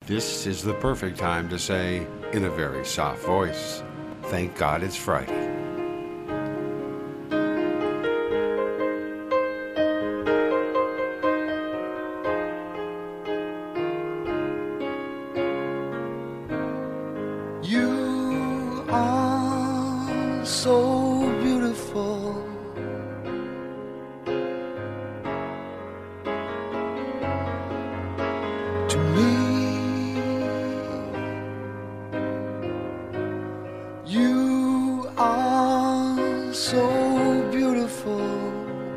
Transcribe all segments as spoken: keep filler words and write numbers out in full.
This is the perfect time to say, in a very soft voice, thank God it's Friday. You are so beautiful. To me, you are so beautiful.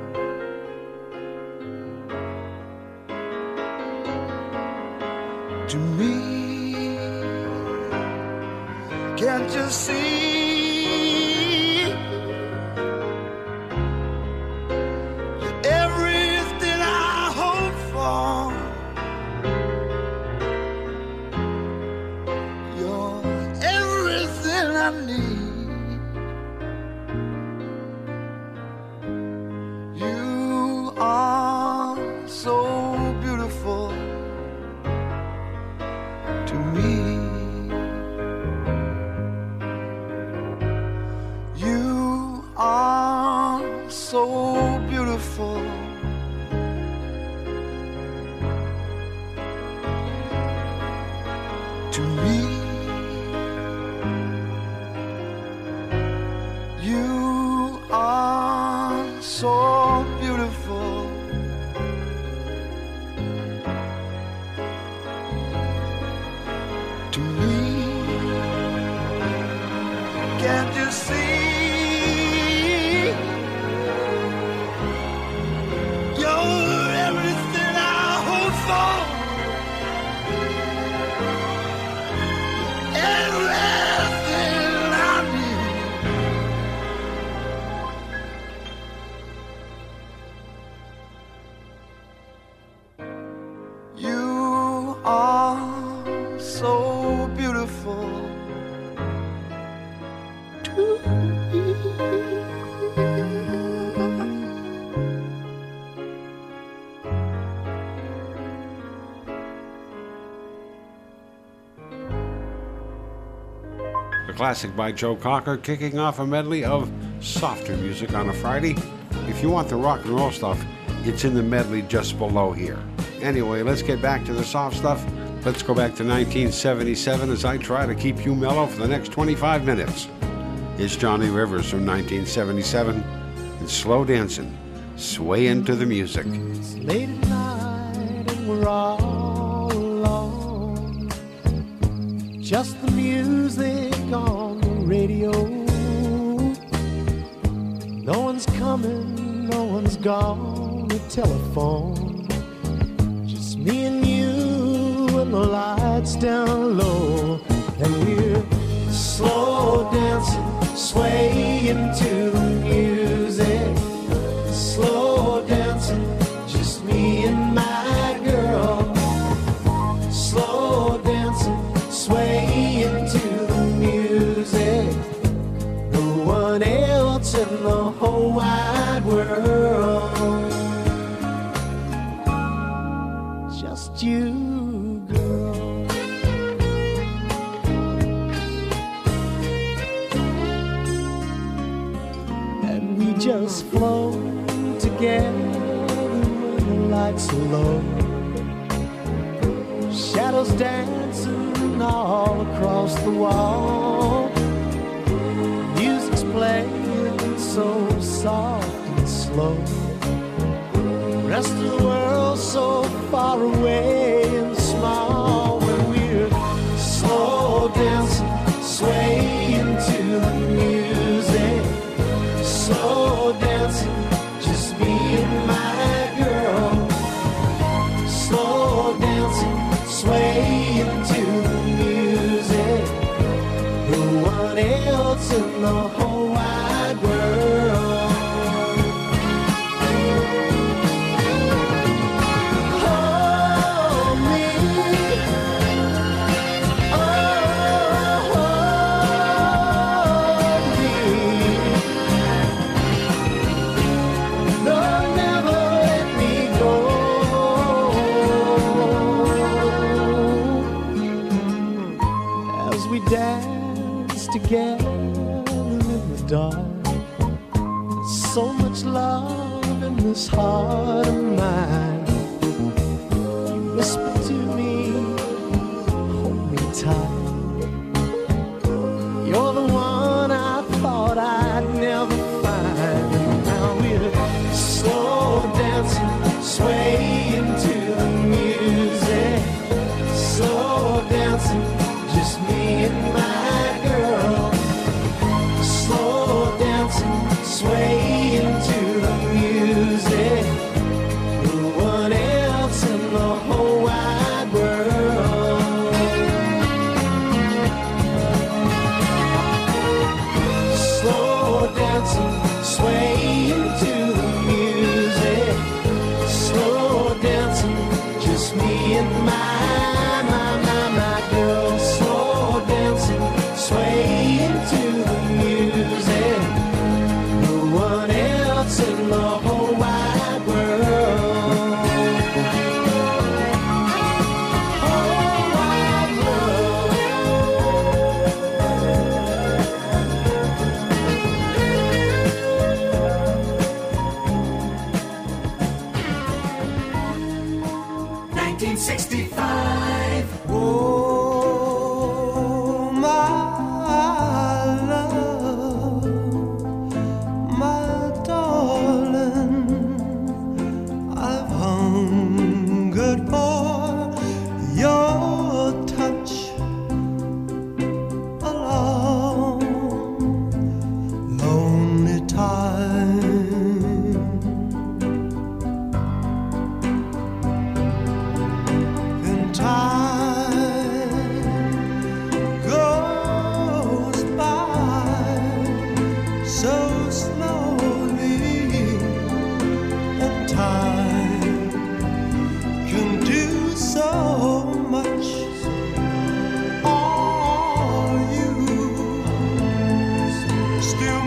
To me, can't you see? You're everything I hope for. You're everything I need. You are so beautiful to me. You are so beautiful. To me, you are so beautiful. To me, can't you see? You're everything I hope for. Everything I need. You are so beautiful to me. A classic by Joe Cocker, kicking off a medley of softer music on a Friday. If you want the rock and roll stuff, it's in the medley just below here. Anyway, let's get back to the soft stuff. Let's go back to nineteen seventy-seven as I try to keep you mellow for the next twenty-five minutes. It's Johnny Rivers from nineteen seventy-seven and Slow Dancing, Sway into the Music. It's late at night and we're all alone. Just the music on the radio. No one's coming, no one's gone. The telephone, just me and you and the lights down low. And we're slow dancing, sway into the music. Slow dancing, just me and my girl. Slow dancing, sway into the music. No one else in the whole wide world. Just you, girl. And we just flow together when the lights are low. Shadows dancing all across the wall. Music's playing so soft and slow. Rest of the world so far away and small. When we're slow dancing, sway into the music. Slow dancing, just me and my girl. Slow dancing, sway into the music. No one else in the whole wide world. Hold me, oh, hold me. No, never let me go. we danced together in the dark. So much love in this heart of mine. You whispered to me, hold me tight. You're the one I thought I'd never find. And now we're slow dancing, swaying to the music. Slow dancing, just me and my girl. Slow dancing, swaying to the music. No one else in the whole wide world. Slow dancing, swaying to the music. Slow dancing, just me and my, my, my, my girl. Slow dancing, swaying to the music. No one else in the whole wide world. Whole wide world. nineteen sixty-five. Oh, my love, my darling, I've hungered for your touch a long, lonely time. And time goes by so slowly, and time can do so much. Are you still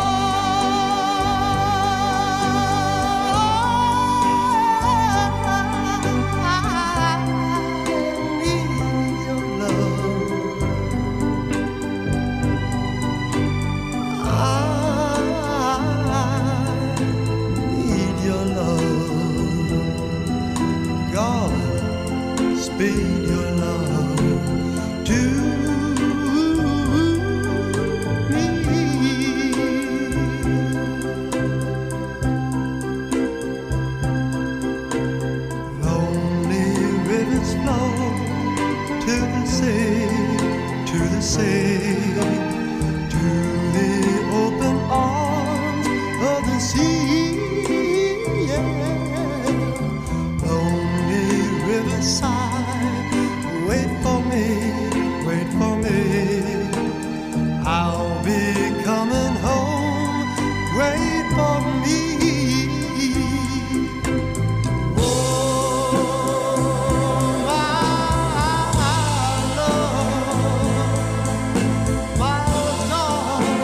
Speed your love to me. Lonely rivers flow to the sea, to the sea, to the open arms of the sea. Yeah. Lonely riverside, wait for me, wait for me. I'll be coming home, wait for me. Oh, my love, my darling.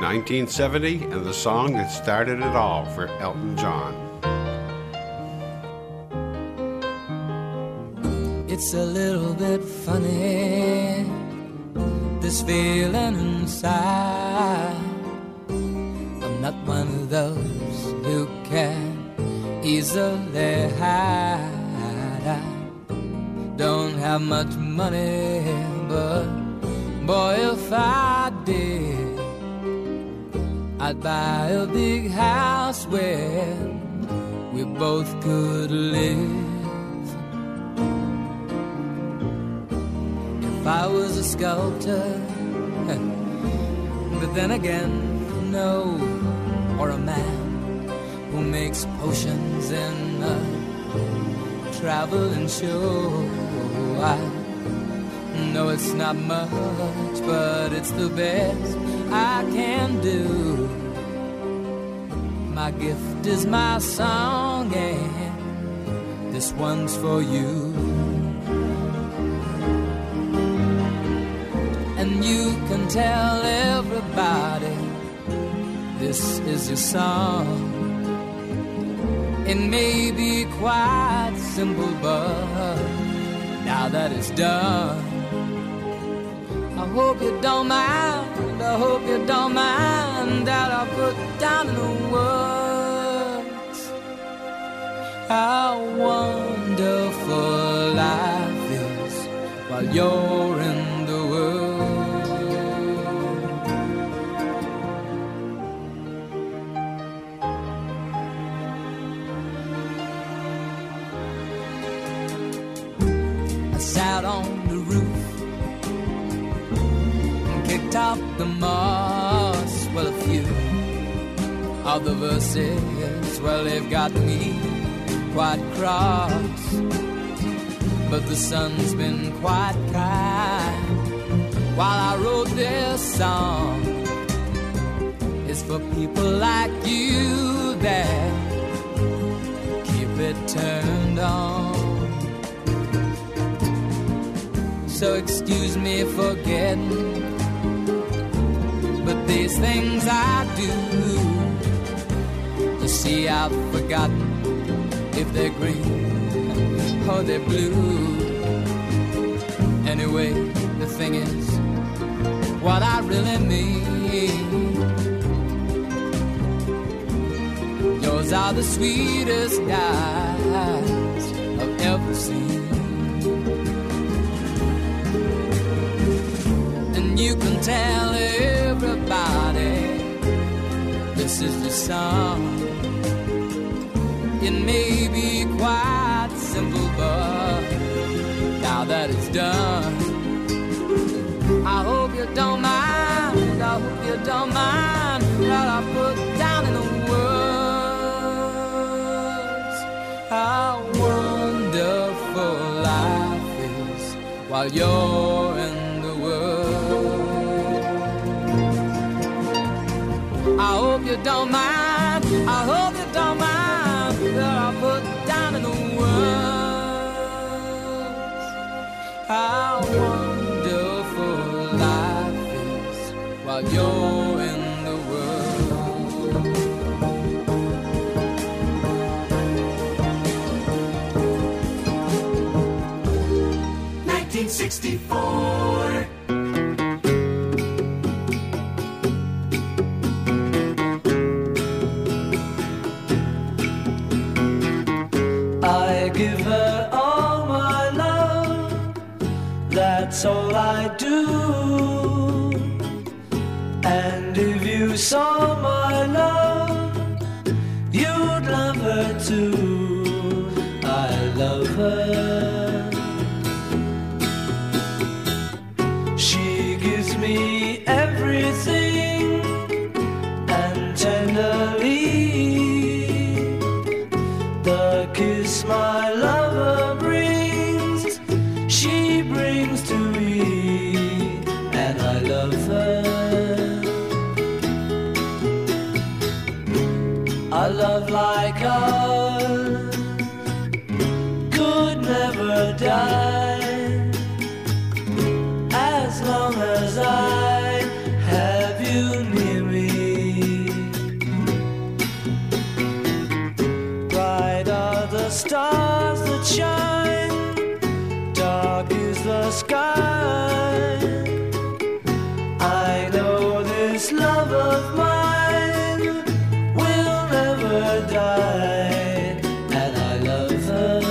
nineteen seventy, and the song that started it all for Elton John. It's a little bit funny, this feeling inside. I'm not one of those who can easily hide. I don't have much money, but boy, if I did, I'd buy a big house where we both could live. If I was a sculptor, but then again, no, or a man who makes potions in a traveling show. I know it's not much, but it's the best I can do. My gift is my song, and this one's for you. And you can tell everybody this is your song. It may be quite simple, but now that it's done, I hope you don't mind, I hope you don't mind that I put down in the words how wonderful life is while you're in the world. I sat on the roof and kicked out the moss. Well, a few of the verses, well, they've got me quite cross, but the sun's been quite kind while I wrote this song. It's for people like you that keep it turned on. So excuse me for getting, but these things I do, you see, I've forgotten if they're green or they're blue. Anyway, the thing is, what I really mean, yours are the sweetest eyes I've ever seen. And you can tell everybody this is the song. It may be quite simple, but now that it's done, I hope you don't mind, I hope you don't mind that I put down in the words how wonderful life is while you're in the world. I hope you don't mind, I hope you don't mind that I put down in the words how wonderful life is while you're in the world. nineteen sixty-four. I give her all my love, that's all I do. And if you saw my love, you'd love her too. I love her. She gives me everything, and tenderly the kiss my lover brings, she brings to me, and I love her. A love like ours could never die, as long as I have you near me. this love of mine will never die, and I love her.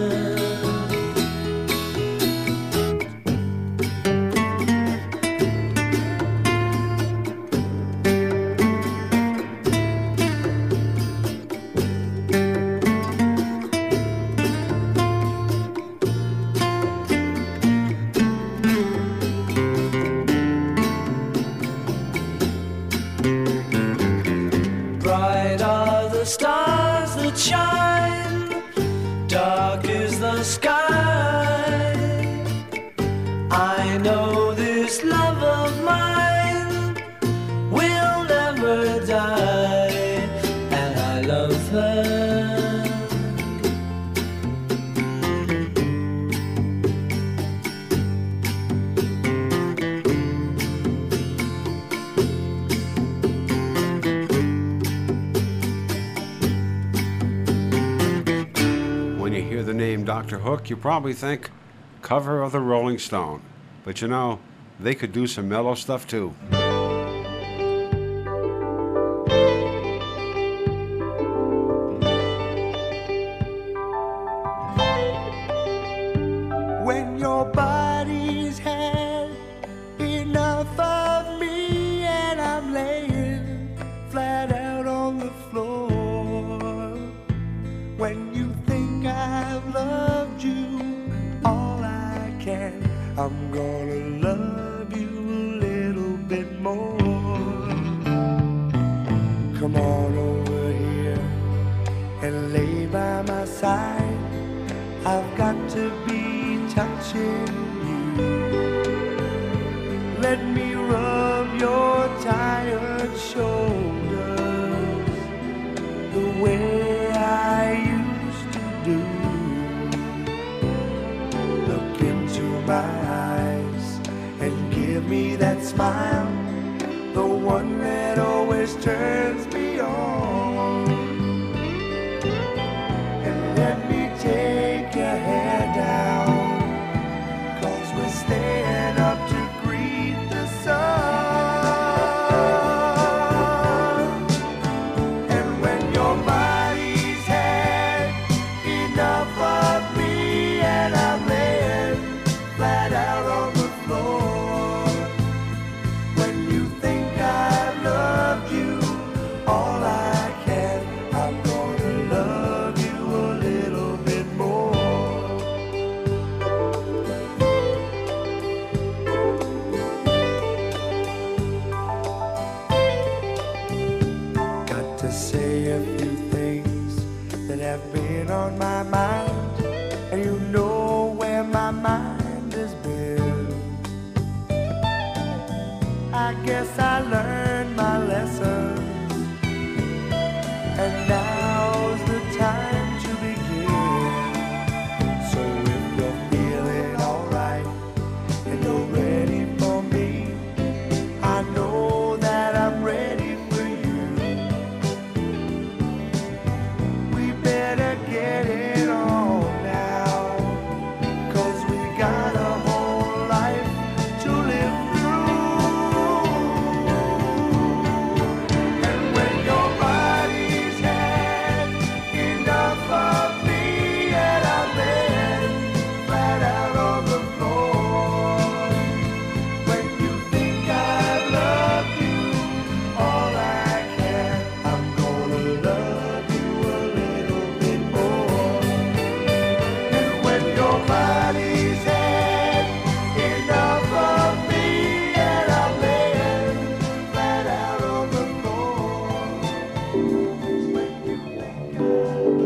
Bright are the stars that shine, dark is the sky. I know this love of mine will never die, and I love her. When you hear the name Doctor Hook, you probably think cover of the Rolling Stone. But you know, they could do some mellow stuff too. When your body's had enough of me and I'm laying flat out on the floor. When you think I've loved you all I can, I'm gonna love you a little bit more. Come on over here and lay by my side. I've got to be touching you. Let me rub your tired shoulders the way I used to do. Look into my eyes and give me that smile, the one that always turns me on. And let me take your hair down, 'cause we're staying up to greet the sun. And when your body's had enough of me and I'm laying flat out on the floor, when you think I've loved you all I can, I'm gonna love you a little bit more. Got to say a few things that have been on my mind, and you know where my mind has been. I guess I learned my lessons, and now's the time to begin. So if you're feeling alright and you're ready for me, I know that I'm ready for you. We better get it on now, 'cause we got a whole life to live through. And when your body's had enough of me and I'm laying flat out on the floor, when you think I've loved you all I can, I'm gonna love you a little bit more. And when your body's had enough of me and I'm laying flat out on the floor, when you think I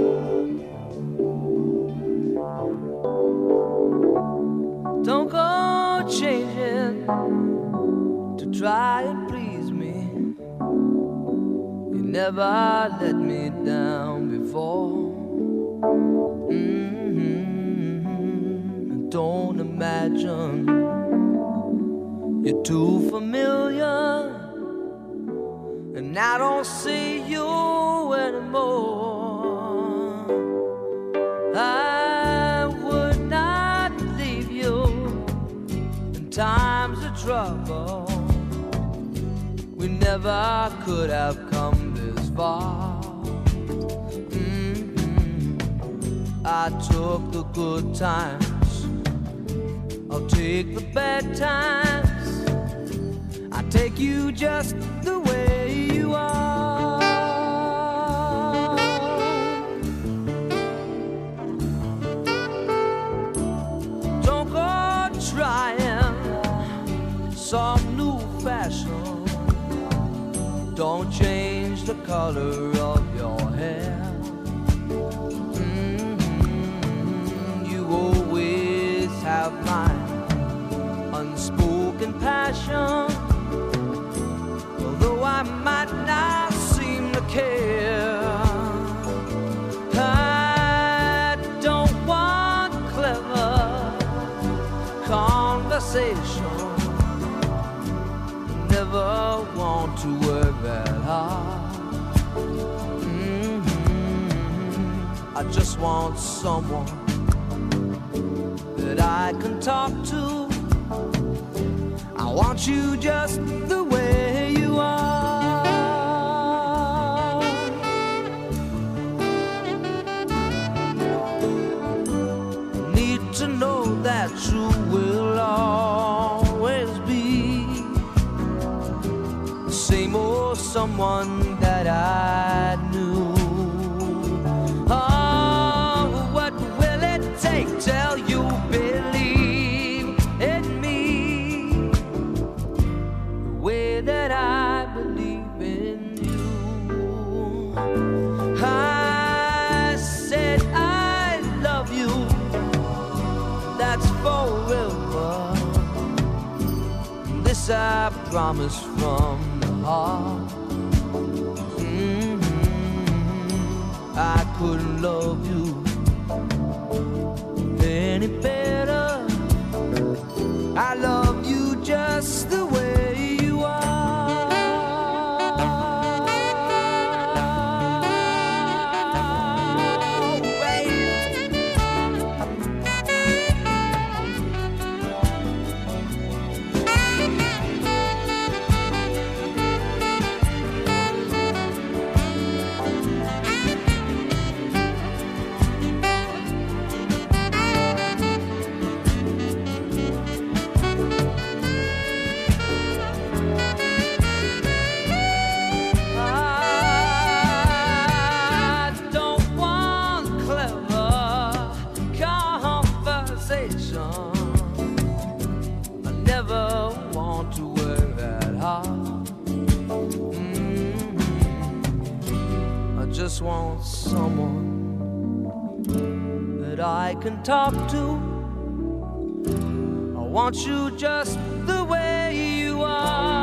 Don't go changing to try and please me. You never let me down before. Mm-hmm. Don't imagine you're too familiar, and I don't see you anymore. I would not leave you in times of trouble. we never could have come this far. Mm-hmm. I took the good times, I'll take the bad times. I take you just the way you are. Don't go trying some new fashion. Don't change the color of your hair. Mm-hmm. You always have my unspoken passion. Although I might not seem to care, I don't want clever conversation. Never want to work that hard. Mm-hmm. I just want someone that I can talk to. I want you just the way you are. Need to know that you will always be the same old someone that I knew. Oh, what will it take till you believe in me the way that I believe in you? I said I love you, that's forever. This I promise from the heart. Mm-hmm. I couldn't love you any better. I love you just the way you are. I don't want clever conversation. I never want to work that hard. Mm-hmm. I just want someone that I can talk to. I want you just the way you are.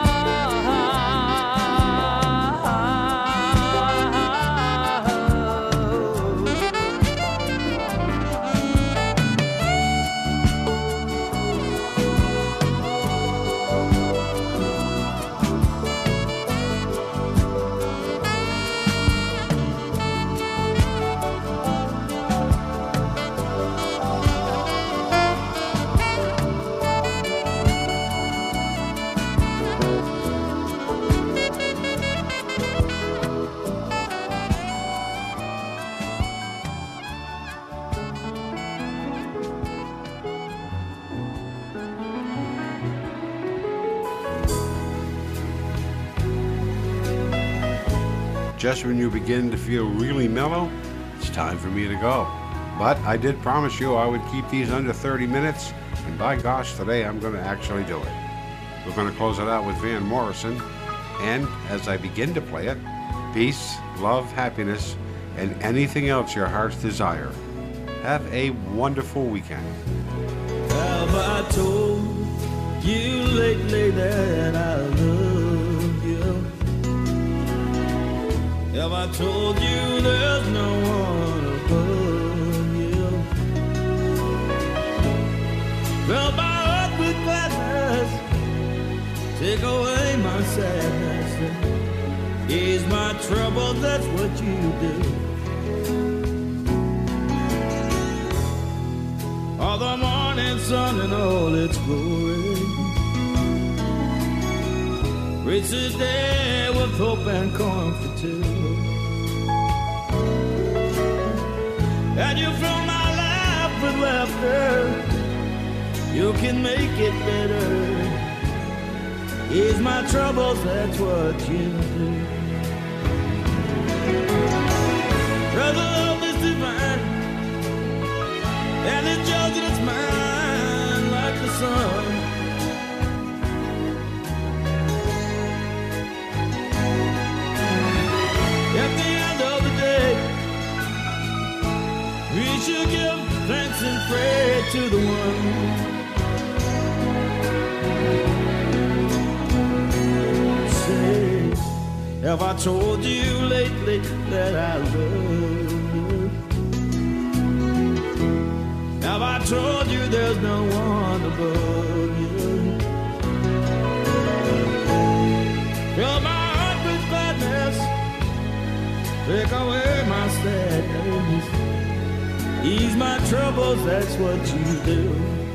Just when you begin to feel really mellow, it's time for me to go. But I did promise you I would keep these under thirty minutes, and by gosh, today I'm going to actually do it. We're going to close it out with Van Morrison, and as I begin to play it, peace, love, happiness, and anything else your heart's desire. Have a wonderful weekend. Have I told you lately that I love you? Have I told you there's no one above you? Fill my heart with gladness, take away my sadness, ease my trouble, that's what you do. All the morning sun in all its glory, Reach the day with hope and comfort too. And you fill my life with laughter. You can make it better. Ease my troubles, that's what you do. Brother, love is divine, and it's yours and it's mine like the sun. At the end of the day, we should give thanks and pray to the one. Say, have I told you lately that I love you? Have I told you there's no one above you? Fill my heart with gladness, take away my sadness, ease my troubles, that's what you do.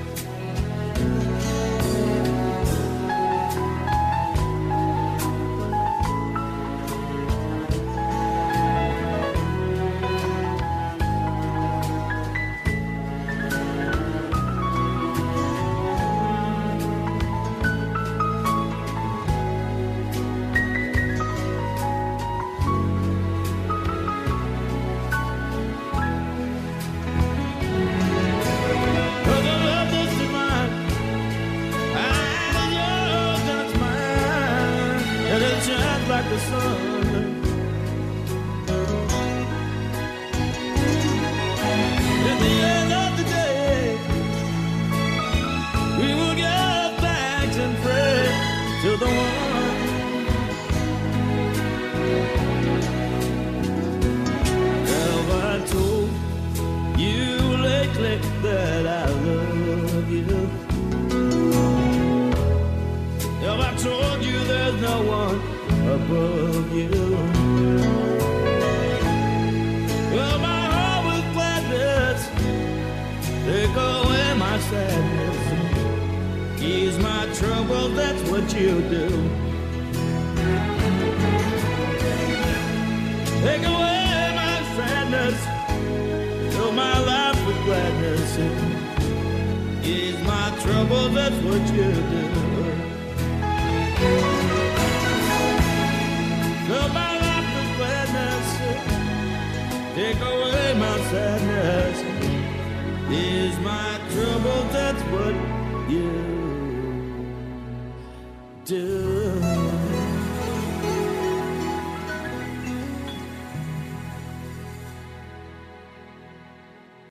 Like the sun. At the end of the day, we will give thanks and pray to the one. Have I told you lately that I love you? Have I told you there's no one above you? Fill my heart with gladness, take away my sadness, ease my trouble, that's what you do. Take away my sadness, fill my life with gladness, ease my trouble, that's what you do. Fill my life with gladness, take away my sadness, ease my trouble, that's what you do.